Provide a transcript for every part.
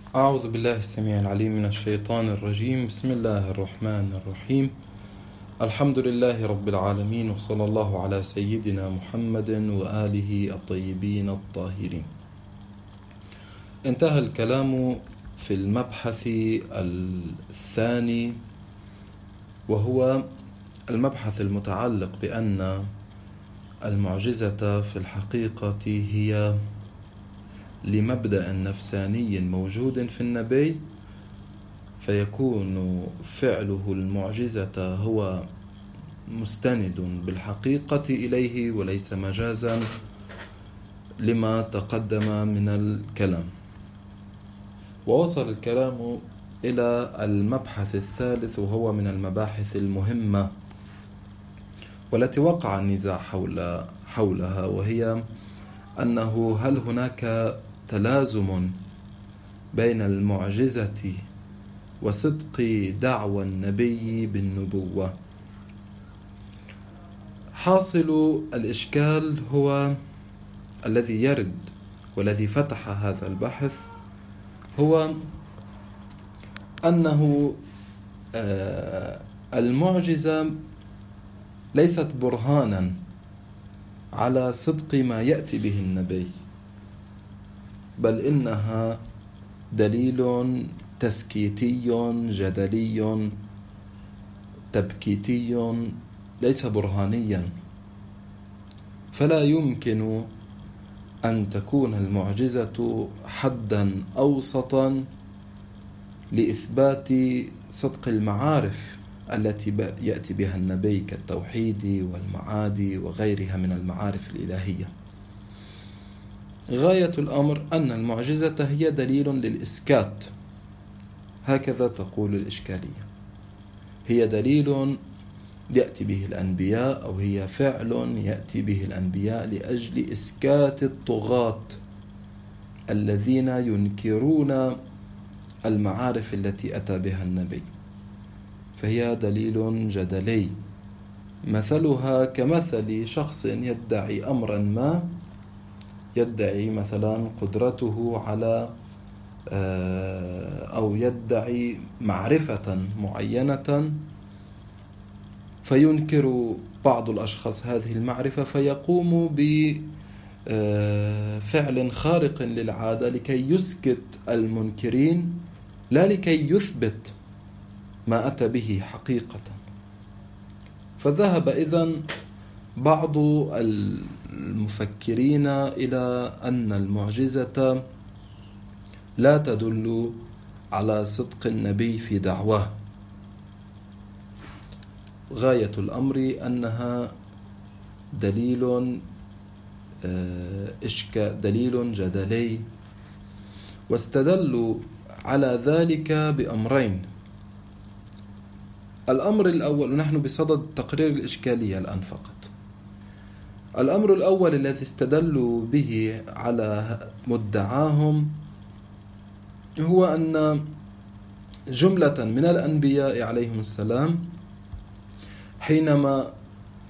أعوذ بالله السميع العليم من الشيطان الرجيم. بسم الله الرحمن الرحيم. الحمد لله رب العالمين، وصلى الله على سيدنا محمد وآله الطيبين الطاهرين. انتهى الكلام في المبحث الثاني، وهو المبحث المتعلق بأن المعجزة في الحقيقة هي لمبدأ نفساني موجود في النبي، فيكون فعله المعجزة هو مستند بالحقيقة إليه وليس مجازا لما تقدم من الكلام. ووصل الكلام إلى المبحث الثالث، وهو من المباحث المهمة والتي وقع النزاع حولها، وهي أنه هل هناك تلازم بين المعجزة وصدق دعوى النبي بالنبوة. حاصل الإشكال هو الذي يرد والذي فتح هذا البحث، هو أنه المعجزة ليست برهانا على صدق ما يأتي به النبي، بل إنها دليل تسكيتي جدلي تبكيتي ليس برهانيا. فلا يمكن أن تكون المعجزة حدا أوسطا لإثبات صدق المعارف التي يأتي بها النبي كالتوحيد والمعاد وغيرها من المعارف الإلهية. غاية الأمر أن المعجزة هي دليل للإسكات، هكذا تقول الإشكالية. هي دليل يأتي به الأنبياء، أو هي فعل يأتي به الأنبياء لأجل إسكات الطغاة الذين ينكرون المعارف التي أتى بها النبي. فهي دليل جدلي، مثلها كمثل شخص يدعي أمرا ما، يدعي مثلا قدرته على أو يدعي معرفة معينة، فينكر بعض الأشخاص هذه المعرفة، فيقوم بفعل خارق للعادة لكي يسكت المنكرين، لا لكي يثبت ما أتى به حقيقة. فذهب إذن بعض المفكرين إلى أن المعجزة لا تدل على صدق النبي في دعواه. غاية الأمر أنها دليل جدلي، واستدلوا على ذلك بأمرين. الأمر الأول، ونحن بصدد تقرير الإشكالية الآن فقط. الأمر الأول الذي استدلوا به على مدعاهم هو أن جملة من الأنبياء عليهم السلام حينما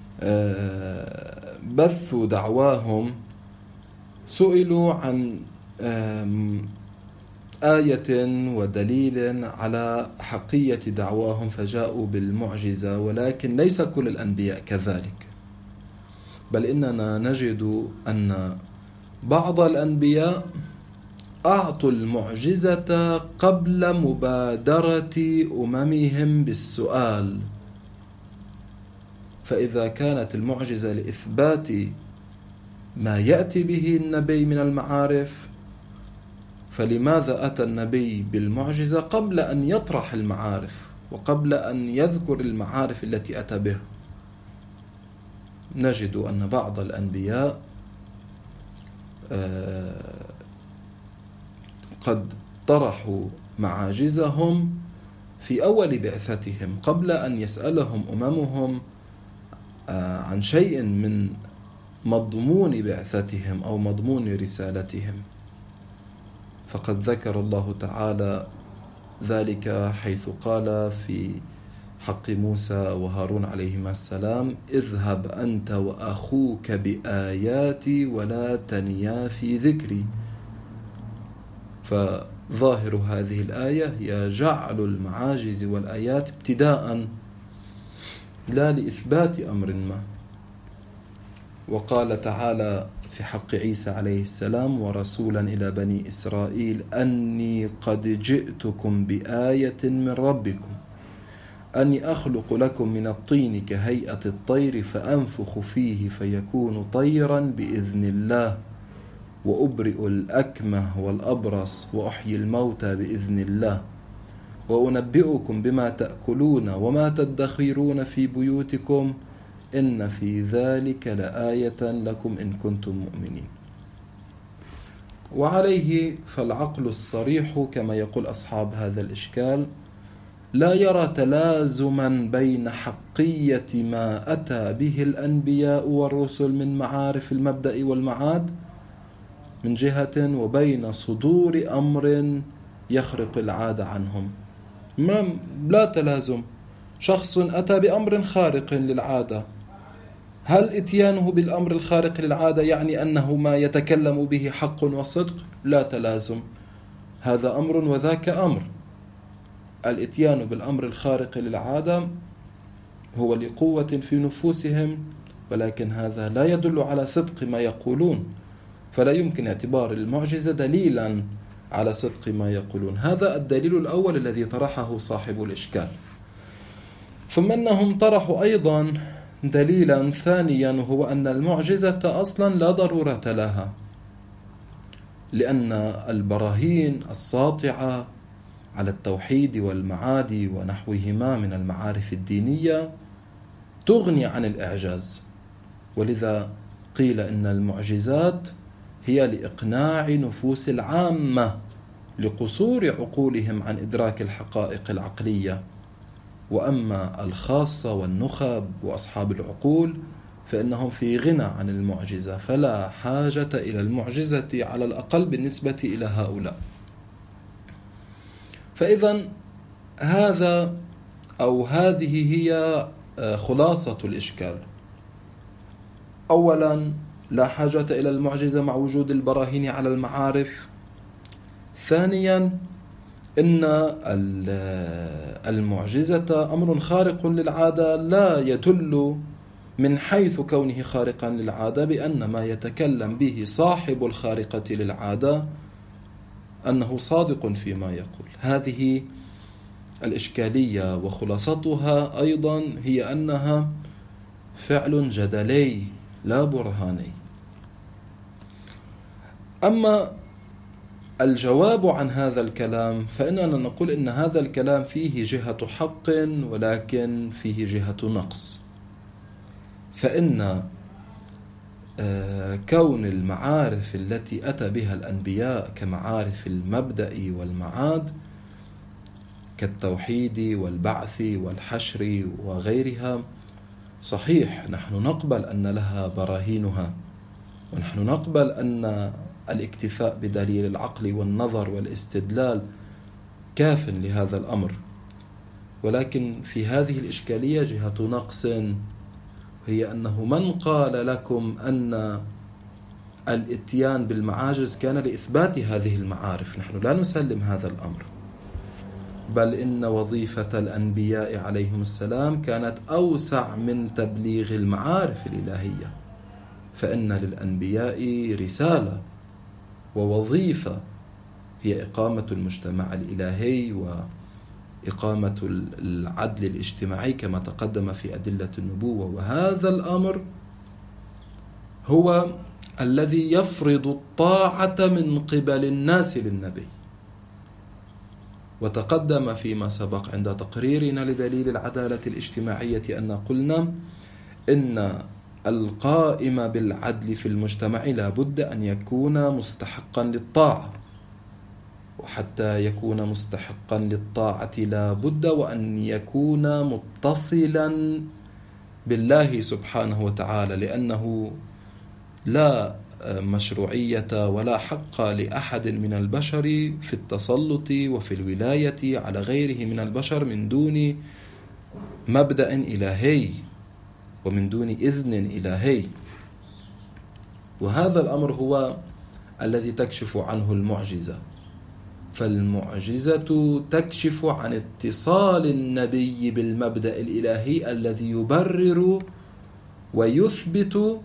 بثوا دعواهم سئلوا عن آية ودليل على حقية دعواهم فجاءوا بالمعجزة، ولكن ليس كل الأنبياء كذلك، بل إننا نجد أن بعض الأنبياء أعطوا المعجزة قبل مبادرة أممهم بالسؤال. فإذا كانت المعجزة لإثبات ما يأتي به النبي من المعارف، فلماذا أتى النبي بالمعجزة قبل أن يطرح المعارف وقبل أن يذكر المعارف التي أتى بها؟ نجد أن بعض الأنبياء قد طرحوا معاجزهم في أول بعثتهم قبل أن يسألهم أممهم عن شيء من مضمون بعثتهم أو مضمون رسالتهم. فقد ذكر الله تعالى ذلك حيث قال في حق موسى وهارون عليهما السلام: اذهب أنت وأخوك بآياتي ولا تنيا في ذكري. ظاهر هذه الآية هي جعل المعاجز والآيات ابتداء لا لإثبات أمر ما. وقال تعالى في حق عيسى عليه السلام: ورسولا إلى بني إسرائيل أني قد جئتكم بآية من ربكم أني أخلق لكم من الطين كهيئة الطير فأنفخ فيه فيكون طيرا بإذن الله وأبرئ الأكمه والأبرص وأحيي الموتى بإذن الله وأنبئكم بما تأكلون وما تدخرون في بيوتكم إن في ذلك لآية لكم إن كنتم مؤمنين. وعليه فالعقل الصريح كما يقول أصحاب هذا الإشكال لا يرى تلازما بين حقية ما أتى به الأنبياء والرسل من معارف المبدأ والمعاد من جهة وبين صدور أمر يخرق العادة عنهم. لا تلازم. شخص أتى بأمر خارق للعادة، هل إتيانه بالأمر الخارق للعادة يعني أنه ما يتكلم به حق وصدق؟ لا تلازم، هذا أمر وذاك أمر. الإتيان بالأمر الخارق للعادة هو لقوة في نفوسهم، ولكن هذا لا يدل على صدق ما يقولون، فلا يمكن اعتبار المعجزة دليلا على صدق ما يقولون. هذا الدليل الأول الذي طرحه صاحب الإشكال. ثم أنهم طرحوا أيضا دليلا ثانيا، وهو أن المعجزة أصلا لا ضرورة لها، لأن البراهين الساطعة على التوحيد والمعاد ونحوهما من المعارف الدينية تغني عن الإعجاز، ولذا قيل إن المعجزات هي لإقناع نفوس العامة لقصور عقولهم عن إدراك الحقائق العقلية، وأما الخاصة والنخب وأصحاب العقول فإنهم في غنى عن المعجزة، فلا حاجة إلى المعجزة على الأقل بالنسبة إلى هؤلاء. فإذا هذا أو هذه هي خلاصة الإشكال. أولا، لا حاجة إلى المعجزة مع وجود البراهين على المعارف. ثانيا، إن المعجزة أمر خارق للعادة لا يدل من حيث كونه خارقا للعادة بأن ما يتكلم به صاحب الخارقة للعادة أنه صادق فيما يقول. هذه الإشكالية، وخلاصتها أيضا هي أنها فعل جدلي لا برهاني. أما الجواب عن هذا الكلام فإننا نقول إن هذا الكلام فيه جهة حق ولكن فيه جهة نقص. فإن كون المعارف التي أتى بها الأنبياء كمعارف المبدأ والمعاد كالتوحيد والبعث والحشر وغيرها صحيح، نحن نقبل أن لها براهينها، ونحن نقبل أن الاكتفاء بدليل العقل والنظر والاستدلال كاف لهذا الأمر، ولكن في هذه الإشكالية جهة نقص، هي أنه من قال لكم أن الاتيان بالمعاجز كان لإثبات هذه المعارف؟ نحن لا نسلم هذا الأمر، بل إن وظيفة الأنبياء عليهم السلام كانت أوسع من تبليغ المعارف الإلهية، فإن للأنبياء رسالة ووظيفة هي إقامة المجتمع الإلهي وإقامة العدل الاجتماعي كما تقدم في أدلة النبوة. وهذا الأمر هو الذي يفرض الطاعة من قبل الناس للنبي. وتقدم فيما سبق عند تقريرنا لدليل العدالة الاجتماعية أن قلنا إن القائم بالعدل في المجتمع لا بد أن يكون مستحقا للطاعة، وحتى يكون مستحقا للطاعة لا بد وأن يكون متصلا بالله سبحانه وتعالى، لأنه لا مشروعية ولا حق لأحد من البشر في التسلط وفي الولاية على غيره من البشر من دون مبدأ إلهي ومن دون إذن إلهي. وهذا الأمر هو الذي تكشف عنه المعجزة. فالمعجزة تكشف عن اتصال النبي بالمبدأ الإلهي الذي يبرر ويثبت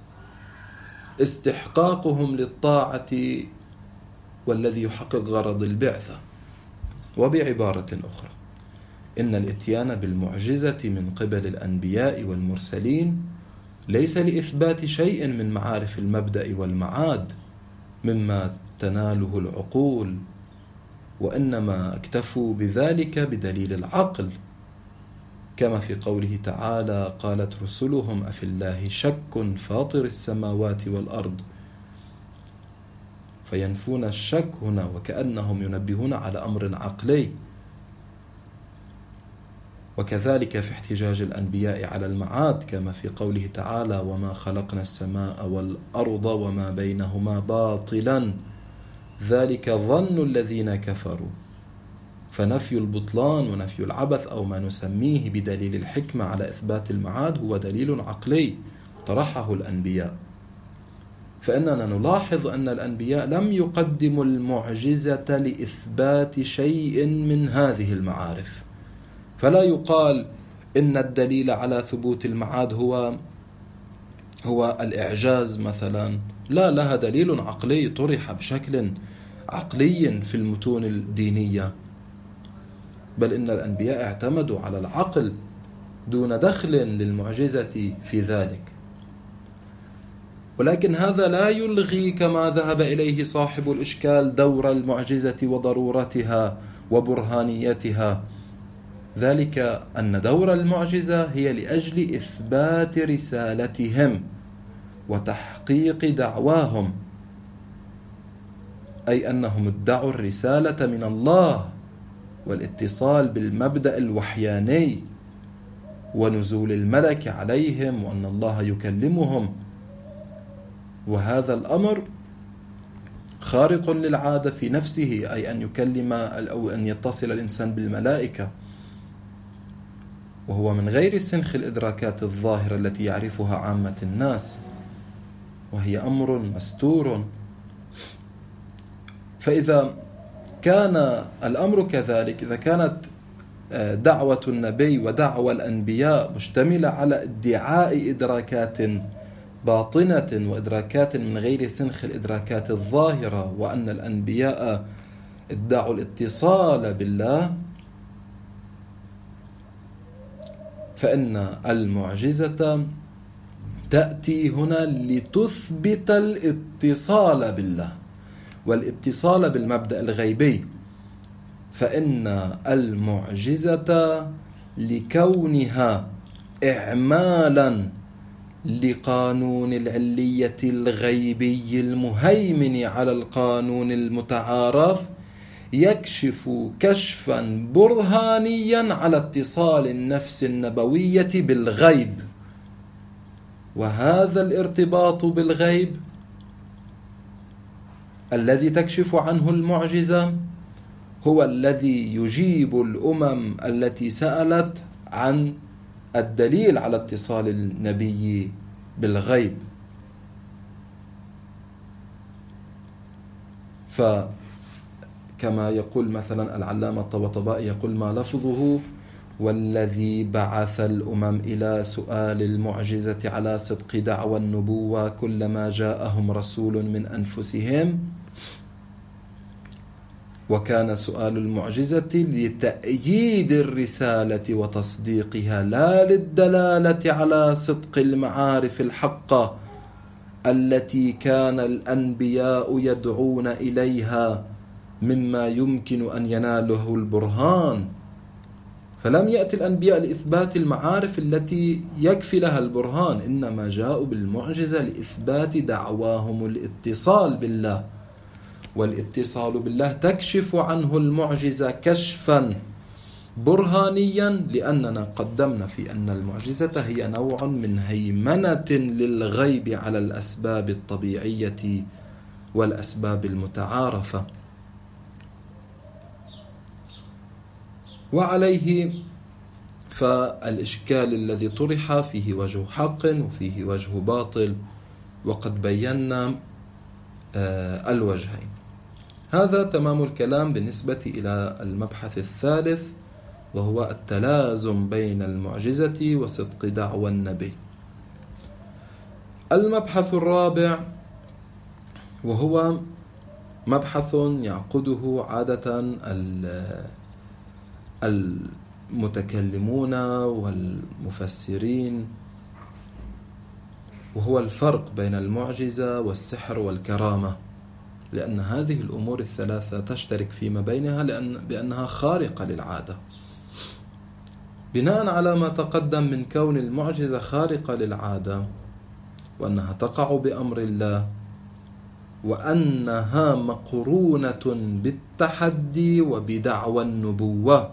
استحقاقهم للطاعة والذي يحقق غرض البعثة. وبعبارة أخرى، إن الإتيان بالمعجزة من قبل الأنبياء والمرسلين ليس لإثبات شيء من معارف المبدأ والمعاد مما تناله العقول، وإنما اكتفوا بذلك بدليل العقل، كما في قوله تعالى: قالت رسلهم أفي الله شك فاطر السماوات والأرض، فينفون الشك هنا وكأنهم ينبهون على أمر عقلي. وكذلك في احتجاج الأنبياء على المعاد، كما في قوله تعالى: وما خلقنا السماء والأرض وما بينهما باطلا ذلك ظن الذين كفروا. فنفي البطلان ونفي العبث أو ما نسميه بدليل الحكمة على إثبات المعاد هو دليل عقلي طرحه الأنبياء. فإننا نلاحظ أن الأنبياء لم يقدموا المعجزة لإثبات شيء من هذه المعارف، فلا يقال إن الدليل على ثبوت المعاد هو الإعجاز مثلا، لا، لها دليل عقلي طرح بشكل عقلي في المتون الدينية، بل إن الأنبياء اعتمدوا على العقل دون دخل للمعجزة في ذلك. ولكن هذا لا يلغي كما ذهب إليه صاحب الإشكال دور المعجزة وضرورتها وبرهانيتها، ذلك أن دور المعجزة هي لأجل إثبات رسالتهم وتحقيق دعواهم، أي أنهم ادعوا الرسالة من الله والاتصال بالمبدأ الوحياني ونزول الملك عليهم وأن الله يكلمهم، وهذا الأمر خارق للعادة في نفسه، أي أن يكلم أو أن يتصل الإنسان بالملائكة، وهو من غير سنخ الإدراكات الظاهرة التي يعرفها عامة الناس، وهي أمر مستور. فإذا كان الأمر كذلك، إذا كانت دعوة النبي ودعوة الأنبياء مشتملة على ادعاء إدراكات باطنة وإدراكات من غير سنخ الإدراكات الظاهرة، وأن الأنبياء ادعوا الاتصال بالله، فإن المعجزة تأتي هنا لتثبت الاتصال بالله والاتصال بالمبدأ الغيبي. فإن المعجزة لكونها إعمالا لقانون العلية الغيبي المهيمن على القانون المتعارف يكشف كشفا برهانيا على اتصال النفس النبوية بالغيب، وهذا الارتباط بالغيب الذي تكشف عنه المعجزة هو الذي يجيب الأمم التي سألت عن الدليل على اتصال النبي بالغيب. فكما يقول مثلا العلامة الطباطبائي، يقول: ما لفظه والذي بعث الأمم إلى سؤال المعجزة على صدق دعوى النبوة كلما جاءهم رسول من أنفسهم، وكان سؤال المعجزة لتأييد الرسالة وتصديقها لا للدلالة على صدق المعارف الحقة التي كان الأنبياء يدعون إليها مما يمكن أن يناله البرهان. فلم يأتي الأنبياء لإثبات المعارف التي يكفي لها البرهان، إنما جاءوا بالمعجزة لإثبات دعواهم الاتصال بالله، والاتصال بالله تكشف عنه المعجزة كشفا برهانيا، لأننا قدمنا في أن المعجزة هي نوع من هيمنة للغيب على الأسباب الطبيعية والأسباب المتعارفة. وعليه فالإشكال الذي طرح فيه وجه حق وفيه وجه باطل، وقد بينا الوجهين. هذا تمام الكلام بالنسبة إلى المبحث الثالث، وهو التلازم بين المعجزة وصدق دعوى النبي. المبحث الرابع وهو مبحث يعقده عادة المتكلمون والمفسرين، وهو الفرق بين المعجزة والسحر والكرامة، لأن هذه الأمور الثلاثة تشترك فيما بينها بأنها خارقة للعادة. بناء على ما تقدم من كون المعجزة خارقة للعادة، وأنها تقع بأمر الله، وأنها مقرونة بالتحدي وبدعوى النبوة.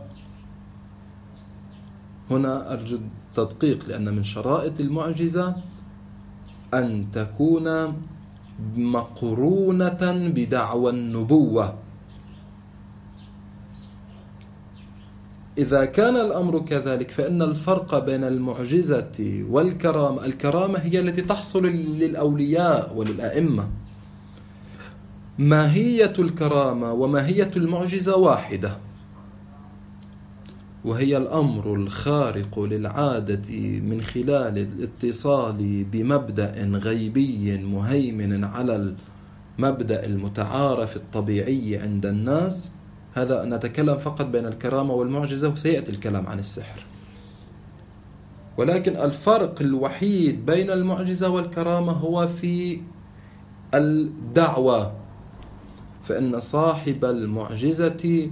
هنا أرجو التدقيق، لأن من شرائط المعجزة أن تكون مقرونة بدعوى النبوة. إذا كان الأمر كذلك فإن الفرق بين المعجزة والكرامة، الكرامة هي التي تحصل للأولياء وللأئمة. ماهية الكرامة وماهية المعجزة واحدة، وهي الأمر الخارق للعادة من خلال الاتصال بمبدأ غيبي مهيمن على المبدأ المتعارف الطبيعي عند الناس. هذا نتكلم فقط بين الكرامة والمعجزة، وسيأتي الكلام عن السحر. ولكن الفرق الوحيد بين المعجزة والكرامة هو في الدعوة، فإن صاحب المعجزة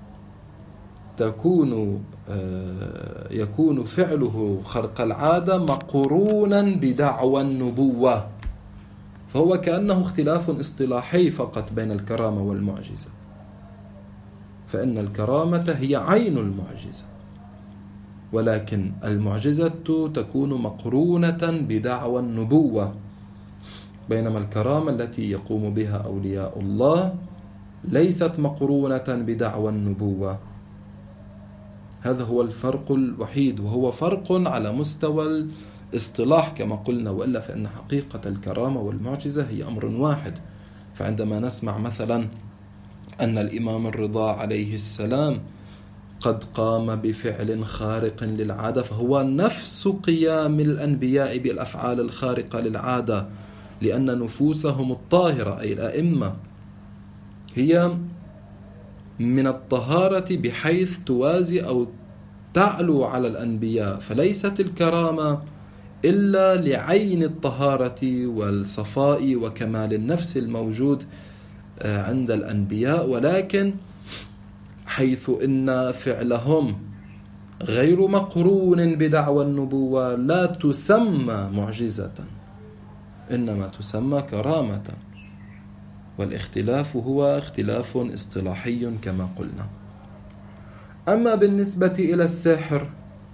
يكون فعله خرق العادة مقرونا بدعوى النبوة، فهو كأنه اختلاف اصطلاحي فقط بين الكرامة والمعجزة، فإن الكرامة هي عين المعجزة، ولكن المعجزة تكون مقرونة بدعوى النبوة، بينما الكرامة التي يقوم بها أولياء الله ليست مقرونة بدعوى النبوة. هذا هو الفرق الوحيد، وهو فرق على مستوى الاصطلاح كما قلنا، وإلا فإن حقيقة الكرامة والمعجزة هي أمر واحد. فعندما نسمع مثلا أن الإمام الرضا عليه السلام قد قام بفعل خارق للعادة، فهو نفس قيام الأنبياء بالأفعال الخارقة للعادة، لأن نفوسهم الطاهرة أي الأئمة هي من الطهارة بحيث توازي أو تعلو على الأنبياء، فليست الكرامة إلا لعين الطهارة والصفاء وكمال النفس الموجود عند الأنبياء، ولكن حيث إن فعلهم غير مقرون بدعوى النبوة لا تسمى معجزة، إنما تسمى كرامة، والاختلاف هو اختلاف اصطلاحي كما قلنا. أما بالنسبة إلى السحر،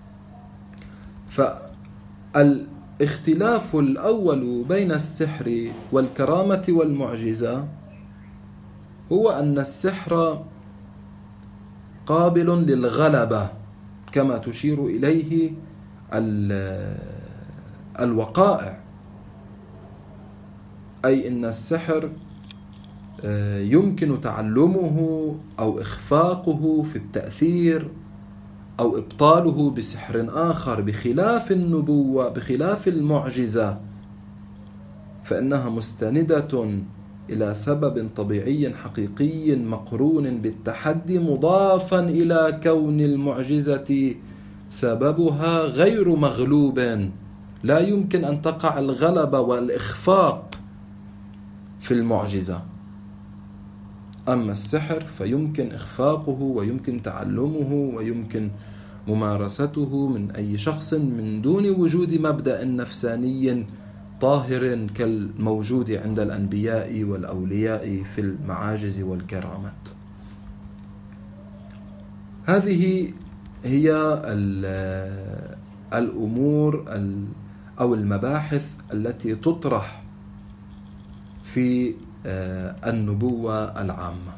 فالاختلاف الأول بين السحر والكرامة والمعجزة هو أن السحر قابل للغلبة كما تشير إليه الوقائع، أي أن السحر يمكن تعلمه أو إخفاقه في التأثير أو إبطاله بسحر آخر، بخلاف النبوة، بخلاف المعجزة، فإنها مستندة إلى سبب طبيعي حقيقي مقرون بالتحدي، مضافا إلى كون المعجزة سببها غير مغلوب، لا يمكن أن تقع الغلبة والإخفاق في المعجزة. أما السحر فيمكن إخفاقه ويمكن تعلمه ويمكن ممارسته من أي شخص من دون وجود مبدأ نفساني طاهر كالموجود عند الأنبياء والأولياء في المعاجز والكرامات. هذه هي الأمور أو المباحث التي تطرح في النبوة العامة.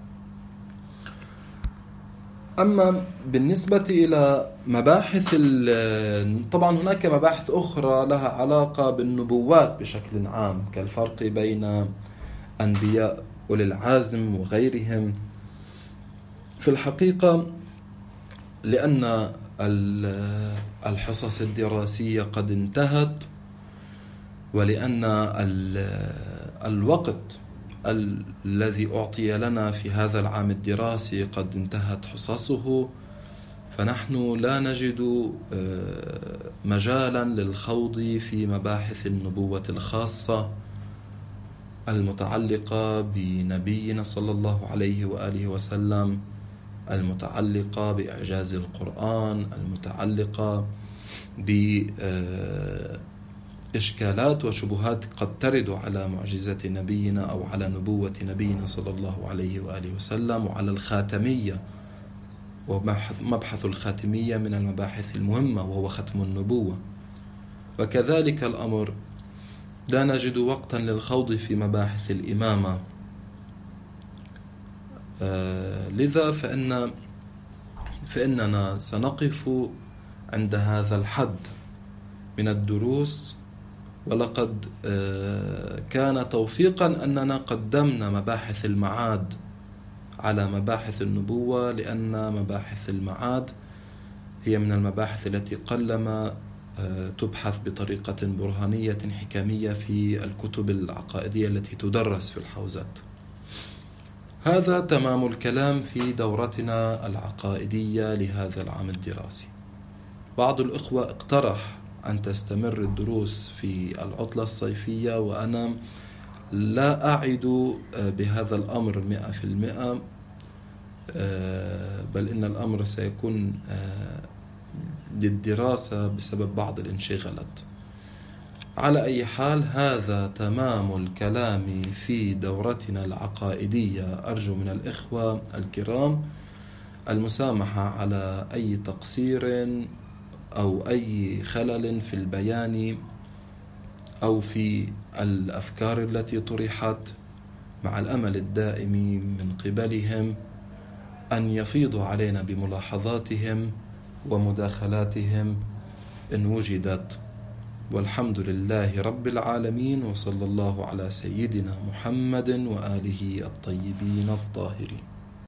أما بالنسبة إلى مباحث، طبعا هناك مباحث أخرى لها علاقة بالنبوات بشكل عام، كالفرق بين أنبياء وللعازم وغيرهم. في الحقيقة لأن الحصص الدراسية قد انتهت، ولأن الوقت الذي أعطي لنا في هذا العام الدراسي قد انتهت حصصه، فنحن لا نجد مجالا للخوض في مباحث النبوة الخاصة المتعلقة بنبينا صلى الله عليه وآله وسلم، المتعلقة بإعجاز القرآن، المتعلقة بإشكالات وشبهات قد ترد على معجزة نبينا أو على نبوة نبينا صلى الله عليه وآله وسلم، وعلى الخاتمية. ومبحث الخاتمية من المباحث المهمة وهو ختم النبوة. وكذلك الأمر لا نجد وقتا للخوض في مباحث الإمامة. لذا فإننا سنقف عند هذا الحد من الدروس، ولقد كان توفيقا أننا قدمنا مباحث المعاد على مباحث النبوة، لأن مباحث المعاد هي من المباحث التي قلما تبحث بطريقة برهانية حكمية في الكتب العقائدية التي تدرس في الحوزات. هذا تمام الكلام في دورتنا العقائدية لهذا العام الدراسي. بعض الإخوة اقترح أن تستمر الدروس في العطلة الصيفية، وأنا لا أعد بهذا الأمر 100%، بل إن الأمر سيكون للدراسة بسبب بعض الانشغالات. على أي حال، هذا تمام الكلام في دورتنا العقائدية. أرجو من الإخوة الكرام المسامحة على أي تقصير أو أي خلل في البيان أو في الأفكار التي طرحت، مع الأمل الدائم من قبلهم أن يفيضوا علينا بملاحظاتهم ومداخلاتهم إن وجدت. والحمد لله رب العالمين، وصلى الله على سيدنا محمد وآله الطيبين الطاهرين.